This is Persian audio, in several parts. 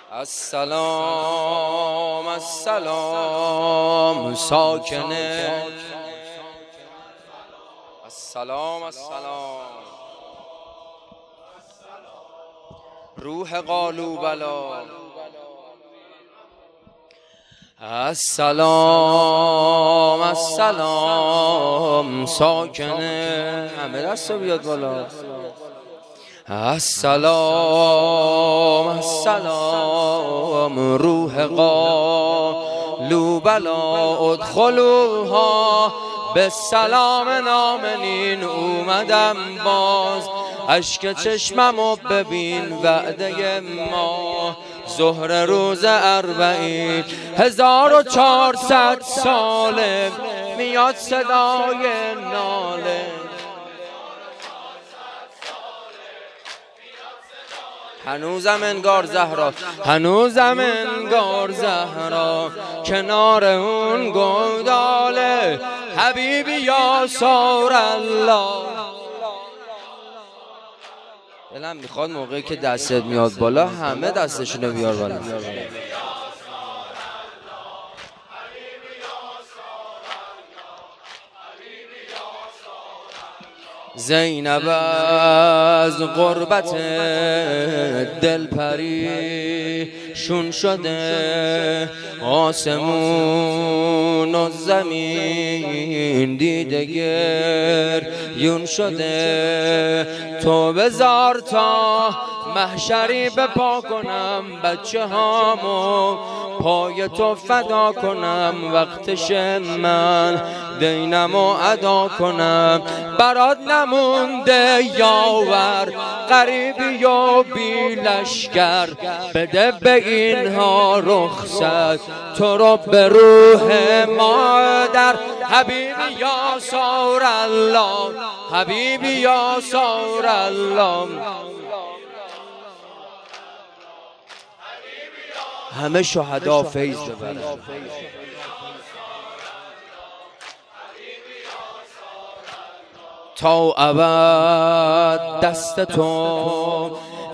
السلام السلام ساکنه السلام السلام روح قالوا بلا السلام السلام ساکنه همه دست بیاد بالا السلام السلام روح قالوا بلا ادخلوها به سلام نامنین اومدم باز اشک چشممو ببین وعده ما ظهر روز 1400 ساله میاد صدای ناله هنوزم انگار زهرا هنوزم انگار زهرا کنار اون گوداله حبیبی یا سور الله. دلم میخواد موقعی که دستت میاد بالا همه دستشونو بیار بالا. زینب از غربت دل پریشون شده آسمون و زمین دیده گریون شده تو بذار تا محشری بپا کنم بچه هامو پای تو فدا کنم وقتش من دینمو ادا کنم برات نمونده یاور غریبی و بی لشکر بده به اینها رخصت تو رو به روح مادر حبیبی یا سور الله حبیبی یا سور الله. همه شهدا فیض ببرن تا ابد دست تو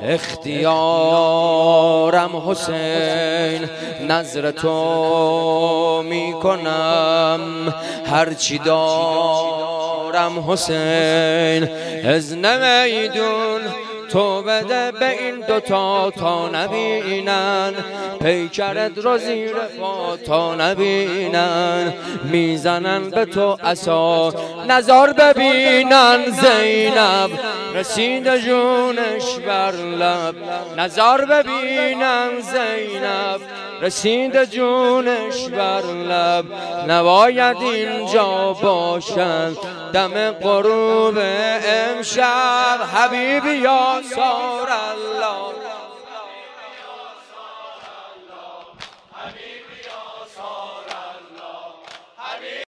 اختیارم حسین نظر تو میکنم هرچی دارم حسین اذن میدون تو بده به این دوتا تا نبینن پیکرت رو زیر پا تا نبینن میزنن به تو عصا نظر ببینن زینب رسید جونش بر لب نظر ببینن زینب رسید جونش بر لب نباید اینجا باشن دم غروب امشب حبیبی یا سور الله.